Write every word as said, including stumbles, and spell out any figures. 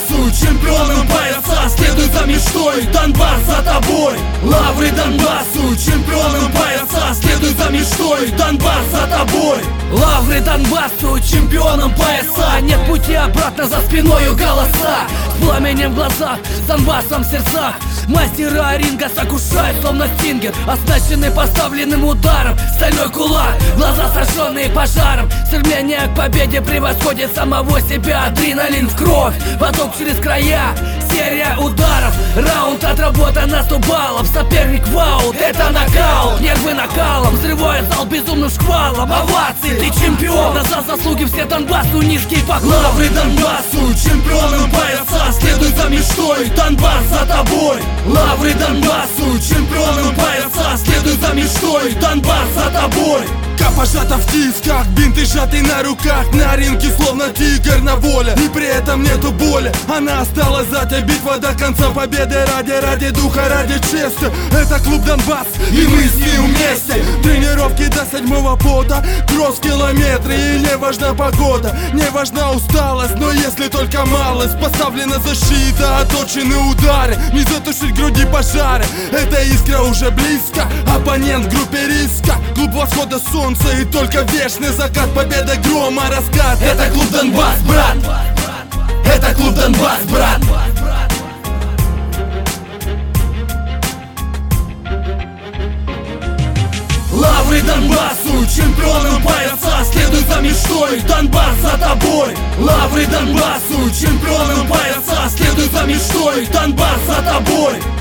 Донбассу, чемпионом пояса, следуй за мечтой, Донбасс за тобой. Лавры Донбассу, чемпионом пояса, следуй за мечтой, Донбасс за тобой. Лавры Донбассу, чемпионом пояса, нет пути обратно, за спиною голоса. С пламенем в глазах, с Донбассом в сердцах, мастера ринга сокрушают, словно стингер, оснащенный поставленным ударом, стальной кулак, глаза сожженные пожаром. Стремление к победе превосходит самого себя, адреналин в кровь, поток через края, серия ударов, раунд отработан на сто баллов, соперник в аут, это нокаут, нервы накалом, взрывает зал безумным шквалом, овации, ты чемпион, за заслуги все Донбассу, низкий поклон. Лавры Донбассу, чемпионом пояса, следуй за мечтой, Донбасс за тобой. Лавры Донбассу, чемпионом пояса, следуй за мечтой, Донбасс за тобой. Капа сжата в тисках, бинты сжаты на руках, на ринге словно тигр на воле, и при этом нету боли. Она осталась за тебя, битва до конца, победы ради, ради духа, ради чести. Это клуб Донбасс, и мы с ним вместе. Тренировки до седьмого пота, кросс-километры, и не важна погода, не важна усталость, но если только малость. Поставлена защита, оточены удары, не затушить груди пожары. Эта искра уже близко, оппонент в группе риска. Клуб восхода солнца и только вечный закат, победа грома, раскат. Это клуб Донбасс, брат. Это клуб Донбасс, брат. Лавры Донбассу, чемпионом пояса, следуй за мечтой, Донбасс за тобой. Лавры Донбассу, чемпионом пояса, следуй за мечтой, Донбасс за тобой.